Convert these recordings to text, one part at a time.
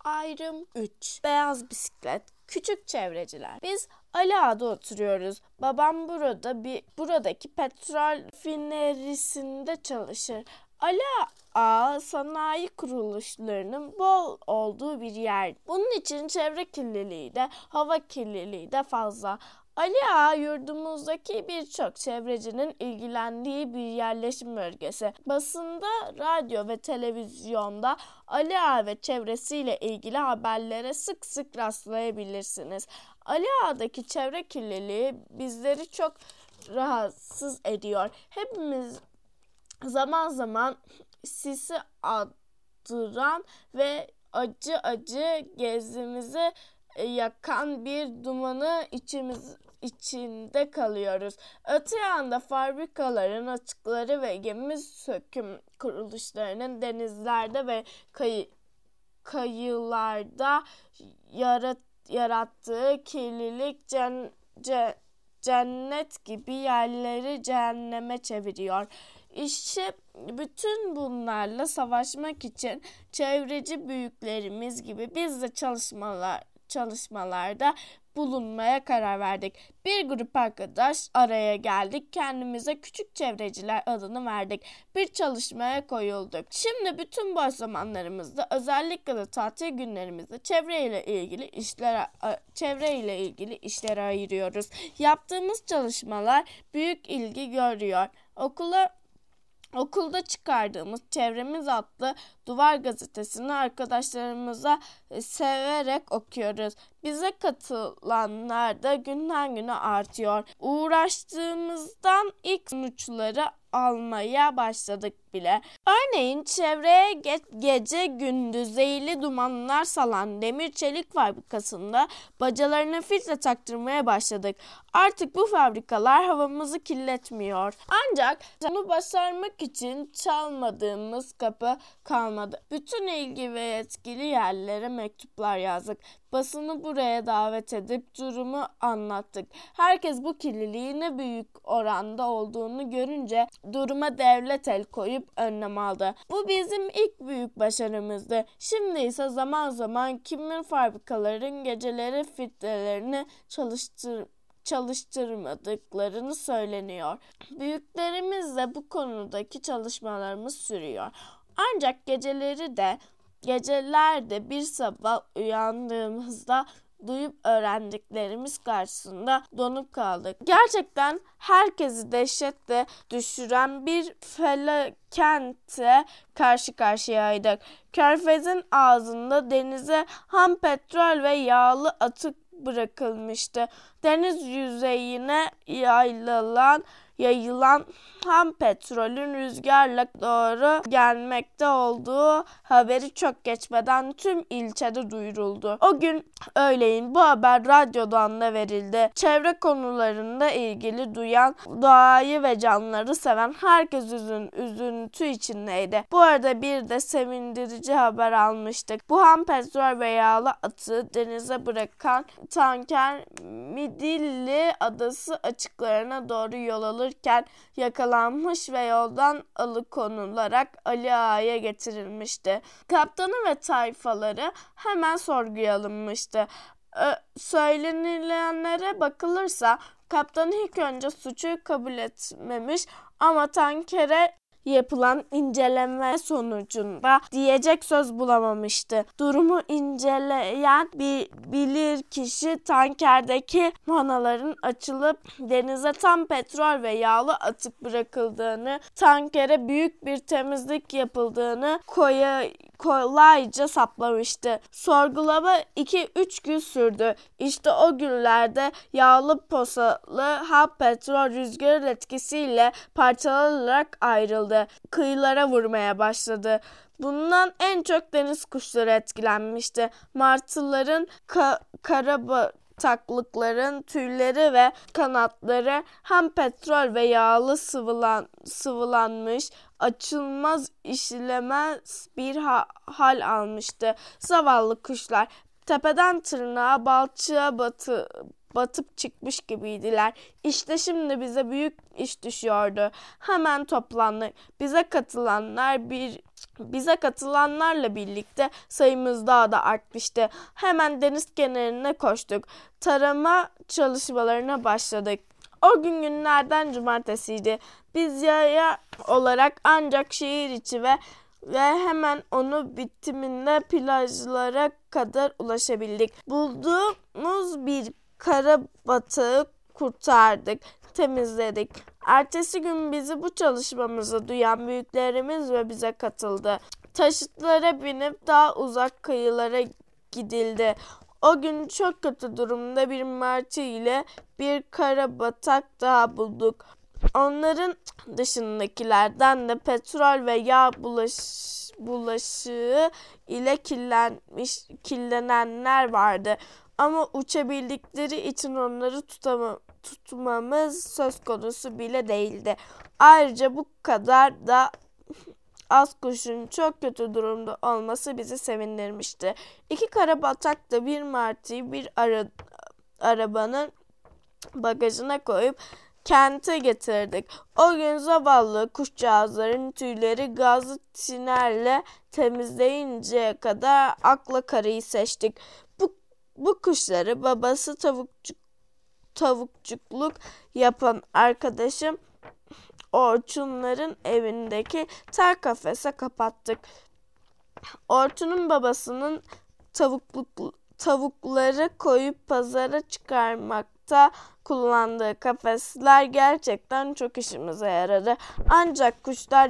Ayrım 3. Beyaz bisiklet. Küçük çevreciler. Biz Ali Ağa'da oturuyoruz. Babam buradaki petrol rafinerisinde çalışır. Ali Ağa sanayi kuruluşlarının bol olduğu bir yer. Bunun için çevre kirliliği de, hava kirliliği de fazla. Ali Ağa yurdumuzdaki birçok çevrecinin ilgilendiği bir yerleşim bölgesi. Basında, radyo ve televizyonda Ali Ağa ve çevresiyle ilgili haberlere sık sık rastlayabilirsiniz. Ali Ağa'daki çevre kirliliği bizleri çok rahatsız ediyor. Hepimiz zaman zaman sisi attıran ve acı acı gezimizi yakan bir dumanı içinde kalıyoruz. Öte yanda fabrikaların atıkları ve gemi söküm kuruluşlarının denizlerde ve kıyılarda yarattığı kirlilik cennet gibi yerleri cehenneme çeviriyor. İşte bütün bunlarla savaşmak için çevreci büyüklerimiz gibi biz de çalışmalarda bulunmaya karar verdik. Bir grup arkadaş araya geldik. Kendimize küçük çevreciler adını verdik. Bir çalışmaya koyulduk. Şimdi bütün boş zamanlarımızda, özellikle de tatil günlerimizde çevreyle ilgili işlere ayırıyoruz. Yaptığımız çalışmalar büyük ilgi görüyor. Okulda çıkardığımız Çevremiz adlı duvar gazetesini arkadaşlarımıza severek okuyoruz. Bize katılanlar da günden güne artıyor. Uğraştığımızdan ilk sonuçları almaya başladık bile. Örneğin çevreye gece gündüz zehirli dumanlar salan demir çelik fabrikasında bacalarına filtre taktırmaya başladık. Artık bu fabrikalar havamızı kirletmiyor. Ancak bunu başarmak için çalmadığımız kapı kalmadı. Bütün ilgi ve yetkili yerlere mektuplar yazdık. Basını buraya davet edip durumu anlattık. Herkes bu kirliliğin ne büyük oranda olduğunu görünce duruma devlet el koyup önlem aldı. Bu bizim ilk büyük başarımızdı. Şimdi ise zaman zaman kimin fabrikaların geceleri filtrelerini çalıştırmadıklarını söyleniyor. Büyüklerimizle bu konudaki çalışmalarımız sürüyor. Ancak gecelerde bir sabah uyandığımızda duyup öğrendiklerimiz karşısında donup kaldık. Gerçekten herkesi dehşetle düşüren bir felakete karşı karşıyaydık. Körfez'in ağzında denize ham petrol ve yağlı atık bırakılmıştı. Deniz yüzeyine yayılan ham petrolün rüzgarla doğru gelmekte olduğu haberi çok geçmeden tüm ilçede duyuruldu. O gün öğleyin bu haber radyodan da verildi. Çevre konularında ilgili duyan, doğayı ve canlıları seven herkes üzüntü içindeydi. Bu arada bir de sevindirici haber almıştık. Bu ham petrol ve yağlı atığı denize bırakan tanker Midilli Adası açıklarına doğru yol alırken yakalanmış ve yoldan alıkonularak Ali Ağa'ya getirilmişti. Kaptanı ve tayfaları hemen sorguya alınmıştı. Söylenilenlere bakılırsa kaptan ilk önce suçu kabul etmemiş ama tankere yapılan inceleme sonucunda diyecek söz bulamamıştı. Durumu inceleyen bir bilirkişi tankerdeki vanaların açılıp denize tam petrol ve yağlı atık bırakıldığını, tankere büyük bir temizlik yapıldığını kolayca saplamıştı. Sorgulama 2-3 gün sürdü. İşte o günlerde yağlı posalı ham petrol rüzgarın etkisiyle parçalanarak ayrıldı. Kıyılara vurmaya başladı. Bundan en çok deniz kuşları etkilenmişti. Martıların, karabataklıkların tüyleri ve kanatları hem petrol ve yağlı sıvılanmış, açılmaz, işilemez bir hal almıştı. Zavallı kuşlar tepeden tırnağa balçığa batıp çıkmış gibiydiler. İşte şimdi bize büyük iş düşüyordu. Hemen toplandık. Bize katılanlar Bize katılanlarla birlikte sayımız daha da artmıştı. Hemen deniz kenarına koştuk. Tarama çalışmalarına başladık. O gün günlerden cumartesiydi. Biz yaya olarak ancak şehir içi ve hemen onu bitiminde plajlara kadar ulaşabildik. Bulduğumuz bir karabatığı kurtardık, temizledik. Ertesi gün bizi bu çalışmamızı duyan büyüklerimiz ve bize katıldı. Taşıtlara binip daha uzak kıyılara gidildi. O gün çok kötü durumda bir martı ile bir karabatak daha bulduk. Onların dışındakilerden de petrol ve yağ bulaşığı ile kirlenenler vardı. Ama uçabildikleri için onları tutmamız söz konusu bile değildi. Ayrıca bu kadar da az kuşun çok kötü durumda olması bizi sevindirmişti. 2 karabatak da bir martıyı bir arabanın bagajına koyup kente getirdik. O gün zavallı kuşcağızların tüyleri gazlı tinerle temizleyinceye kadar akla karayı seçtik. Bu kuşları babası tavukçukluk yapan arkadaşım Orçunların evindeki ter kafese kapattık. Orçun'un babasının tavukları koyup pazara çıkarmakta kullandığı kafesler gerçekten çok işimize yaradı. Ancak kuşlar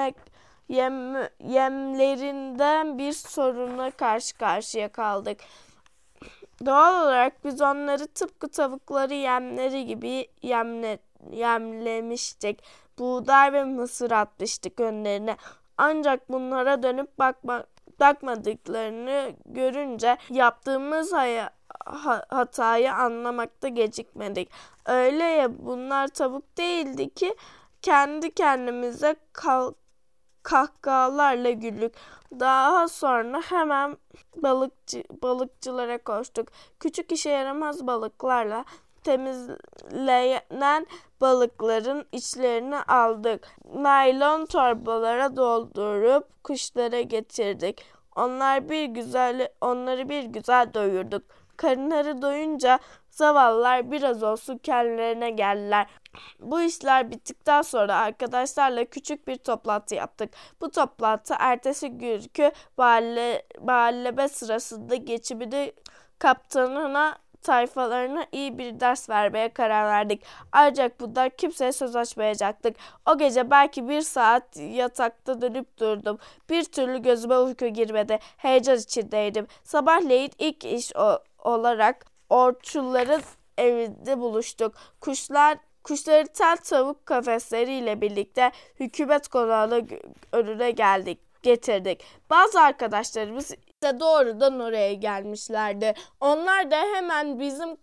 yemlerinden bir sorunla karşı karşıya kaldık. Doğal olarak biz onları tıpkı tavukları yemleri gibi yemlemiştik. Buğday ve mısır atmıştık önlerine. Ancak bunlara dönüp bakmadıklarını görünce yaptığımız hatayı anlamakta gecikmedik. Öyle ya, bunlar tavuk değildi ki kendi kendimize kahkahalarla güldük. Daha sonra hemen balıkçılara koştuk. Küçük işe yaramaz balıklarla temizlenen balıkların içlerini aldık. Naylon torbalara doldurup kuşlara getirdik. Onları bir güzel doyurduk. Karınları doyunca zavallılar biraz olsun kendilerine geldiler. Bu işler bittikten sonra arkadaşlarla küçük bir toplantı yaptık. Bu toplantı ertesi günkü muhallebe sırasında geçimini kaptanına tayfalarına iyi bir ders vermeye karar verdik. Ancak bundan kimseye söz açmayacaktık. O gece belki 1 saat yatakta dönüp durdum. Bir türlü gözüme uyku girmedi. Heyecan içindeydim. Sabahleyin ilk iş olarak Orçunların evinde buluştuk. Kuşları tel tavuk kafesleriyle birlikte hükümet konağının önüne getirdik. Bazı arkadaşlarımız ise doğrudan oraya gelmişlerdi. Onlar da hemen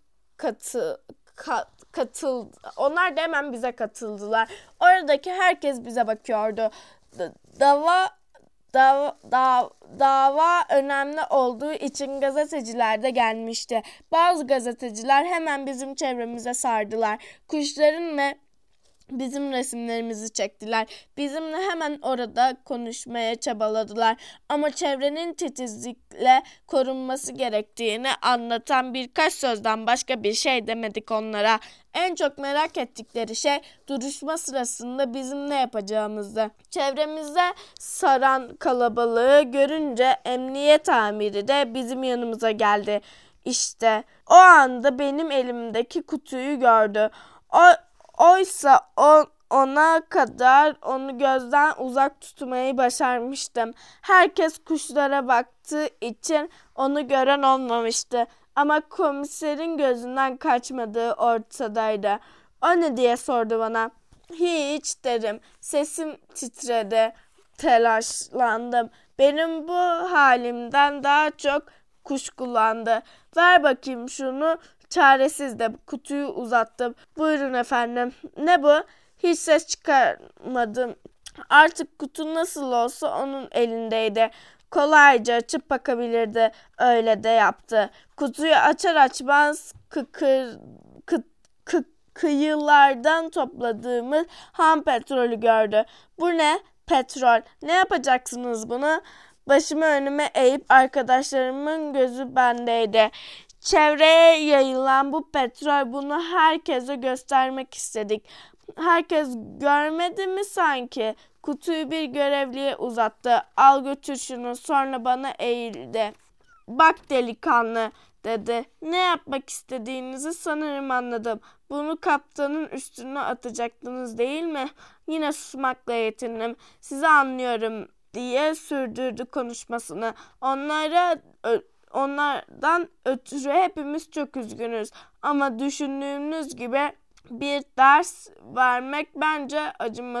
bize katıldılar. Oradaki herkes bize bakıyordu. Dava önemli olduğu için gazeteciler de gelmişti. Bazı gazeteciler hemen bizim çevremize sardılar. Kuşların ve bizim resimlerimizi çektiler. Bizimle hemen orada konuşmaya çabaladılar. Ama çevrenin titizlikle korunması gerektiğini anlatan birkaç sözden başka bir şey demedik onlara. En çok merak ettikleri şey duruşma sırasında bizim ne yapacağımızdı. Çevremizde saran kalabalığı görünce emniyet amiri de bizim yanımıza geldi. İşte o anda benim elimdeki kutuyu gördü. Oysa ona kadar onu gözden uzak tutmayı başarmıştım. Herkes kuşlara baktığı için onu gören olmamıştı. Ama komiserin gözünden kaçmadığı ortadaydı. O ne diye sordu bana. Hiç dedim. Sesim titredi. Telaşlandım. Benim bu halimden daha çok kuşkulandı. Ver bakayım şunu. Çaresiz de kutuyu uzattım. Buyurun efendim. Ne bu? Hiç ses çıkarmadım. Artık kutu nasıl olsa onun elindeydi. Kolayca açıp bakabilirdi. Öyle de yaptı. Kutuyu açar açmaz kıyılardan topladığımız ham petrolü gördü. Bu ne? Petrol. Ne yapacaksınız bunu? Başımı önüme eğip arkadaşlarımın gözü bendeydi. Çevreye yayılan bu petrol, bunu herkese göstermek istedik. Herkes görmedi mi sanki? Kutuyu bir görevliye uzattı. Al götür şunu. Sonra bana eğildi. Bak delikanlı dedi. Ne yapmak istediğinizi sanırım anladım. Bunu kaptanın üstüne atacaktınız değil mi? Yine susmakla yetindim. Sizi anlıyorum diye sürdürdü konuşmasını. Onlardan ötürü hepimiz çok üzgünüz. Ama düşündüğünüz gibi bir ders vermek bence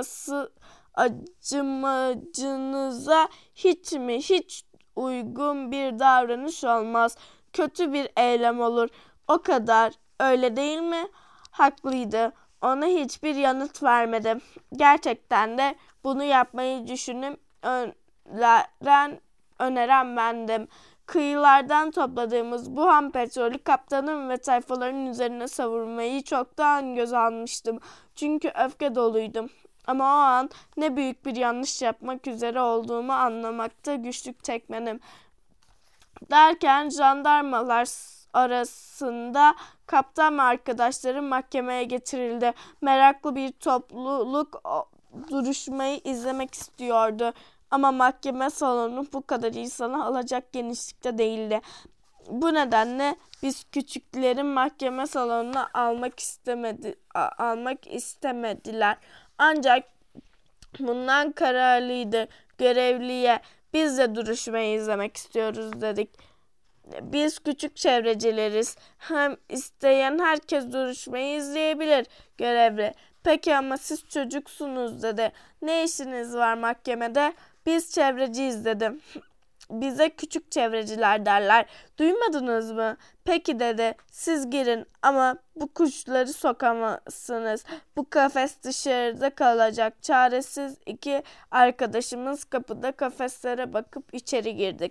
acımacınıza hiç uygun bir davranış olmaz. Kötü bir eylem olur. O kadar. Öyle değil mi? Haklıydı. Ona hiçbir yanıt vermedim. Gerçekten de bunu yapmayı düşünüp öneren bendim. Kıyılardan topladığımız bu ham petrolü kaptanın ve tayfaların üzerine savurmayı çoktan göze almıştım. Çünkü öfke doluydum. Ama o an ne büyük bir yanlış yapmak üzere olduğumu anlamakta güçlük çekmedim. Derken jandarmalar arasında kaptan ve arkadaşlarım mahkemeye getirildi. Meraklı bir topluluk duruşmayı izlemek istiyordu. Ama mahkeme salonu bu kadar insanı alacak genişlikte değildi. Bu nedenle biz küçüklerin mahkeme salonuna almak istemediler. Ancak bundan kararlıydı. Görevliye biz de duruşmayı izlemek istiyoruz dedik. Biz küçük çevrecileriz. Hem isteyen herkes duruşmayı izleyebilir. Görevli. Peki ama siz çocuksunuz dedi. Ne işiniz var mahkemede? Biz çevreciyiz dedim. Bize küçük çevreciler derler. Duymadınız mı? Peki dedi. Siz girin ama bu kuşları sokamazsınız. Bu kafes dışarıda kalacak. Çaresiz iki arkadaşımız kapıda kafeslere bakıp içeri girdik.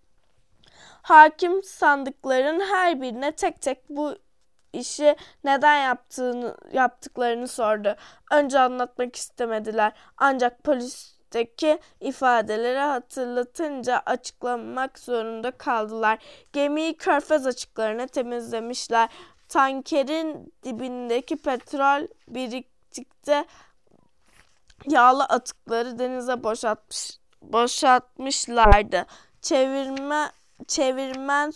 Hakim sandıkların her birine tek tek bu işi neden yaptıklarını sordu. Önce anlatmak istemediler. Ancak polisteki ifadeleri hatırlatınca açıklamak zorunda kaldılar. Gemiyi körfez açıklarına temizlemişler. Tankerin dibindeki petrol biriktikçe yağlı atıkları denize boşaltmışlardı. Çevirmen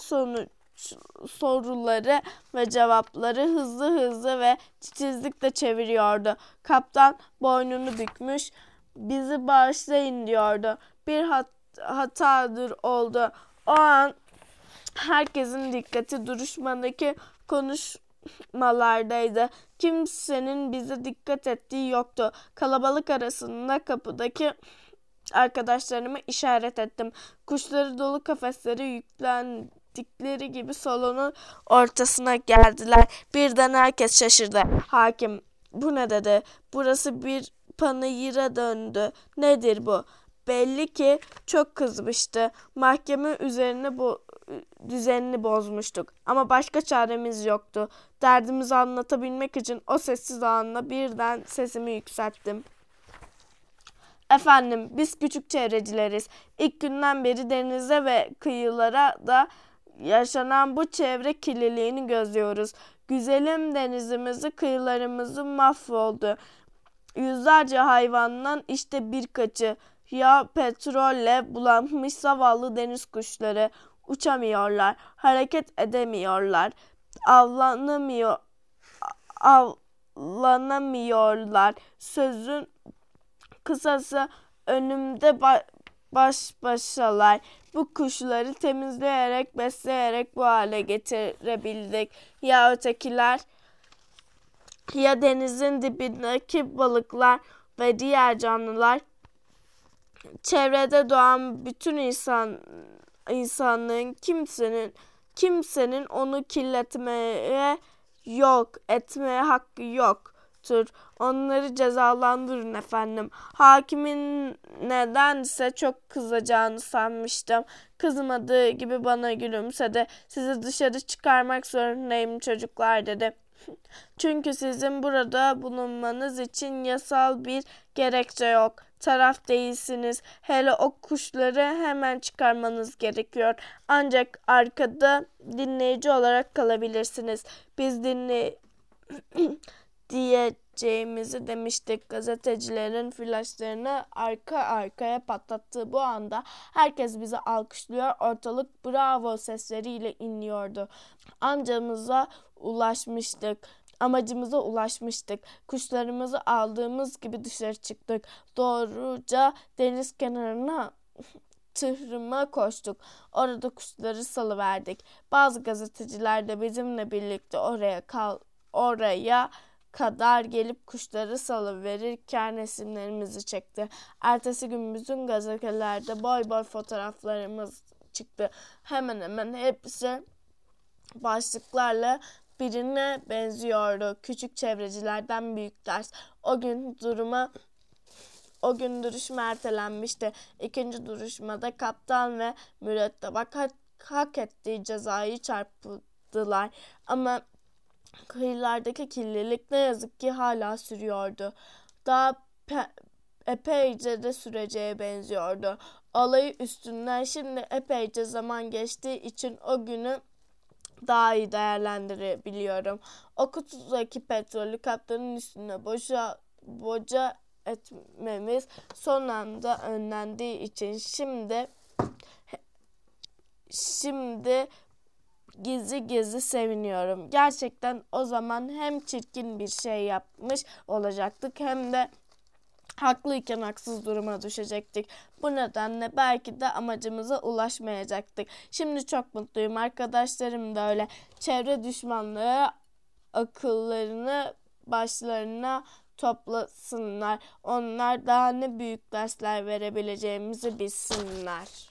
soruları ve cevapları hızlı ve titizlikle çeviriyordu. Kaptan boynunu bükmüş, bizi bağışlayın diyordu. Bir hatadır oldu. O an herkesin dikkati duruşmadaki konuşmalardaydı. Kimsenin bize dikkat ettiği yoktu. Kalabalık arasında kapıdaki arkadaşlarıma işaret ettim. Kuşları dolu kafesleri yüklendikleri gibi salonun ortasına geldiler. Birden herkes şaşırdı. Hakim, bu ne dedi? Burası bir panayıra döndü. Nedir bu? Belli ki çok kızmıştı. Mahkeme düzenini bozmuştuk. Ama başka çaremiz yoktu. Derdimizi anlatabilmek için o sessiz anla birden sesimi yükselttim. Efendim, biz küçük çevrecileriz. İlk günden beri denize ve kıyılara da yaşanan bu çevre kirliliğini gözlüyoruz. Güzelim denizimizi, kıyılarımızı mahvoldu. Yüzlerce hayvandan işte birkaçı ya petrolle bulanmış zavallı deniz kuşları uçamıyorlar, hareket edemiyorlar, avlanamıyorlar. Sözün kısası önümde baş başalar. Bu kuşları temizleyerek, besleyerek bu hale getirebildik. Ya ötekiler, ya denizin dibindeki balıklar ve diğer canlılar, çevrede doğan bütün insanlığın kimsenin onu kirletmeye etmeye hakkı yoktur. Onları cezalandırın efendim. Hakimin nedense çok kızacağını sanmıştım. Kızmadığı gibi bana gülümsedi. Sizi dışarı çıkarmak zorundayım çocuklar dedi. Çünkü sizin burada bulunmanız için yasal bir gerekçe yok. taraf değilsiniz. Hele o kuşları hemen çıkarmanız gerekiyor. Ancak arkada dinleyici olarak kalabilirsiniz. Biz diyeceğimizi demiştik. Gazetecilerin flaşlarını arka arkaya patlattığı bu anda herkes bizi alkışlıyor. Ortalık bravo sesleriyle inliyordu. Amacımıza ulaşmıştık. Kuşlarımızı aldığımız gibi dışarı çıktık. Doğruca deniz kenarına tıhrıma koştuk. Orada kuşları salıverdik. Bazı gazeteciler de bizimle birlikte oraya kadar gelip kuşları salıverirken resimlerimizi çekti. Ertesi gün bütün gazetelerde boy boy fotoğraflarımız çıktı. Hemen hemen hepsi başlıklarla birine benziyordu. Küçük çevrecilerden büyük ders. O gün duruşma ertelenmişti. İkinci duruşmada kaptan ve mürettebak hak ettiği cezayı çarptılar. Ama kıyılardaki kirlilik ne yazık ki hala sürüyordu. Daha epeyce de süreceğe benziyordu. Olayı üstünden şimdi epeyce zaman geçtiği için o günü daha iyi değerlendirebiliyorum. O kutudaki petrolü kaptanın üstüne boca etmemiz son anda önlendiği için şimdi gizli seviniyorum. Gerçekten o zaman hem çirkin bir şey yapmış olacaktık hem de haklıyken haksız duruma düşecektik. Bu nedenle belki de amacımıza ulaşmayacaktık. Şimdi çok mutluyum. Arkadaşlarım da öyle. Çevre düşmanlığı akıllarını başlarına toplasınlar. Onlar daha ne büyük dersler verebileceğimizi bilsinler.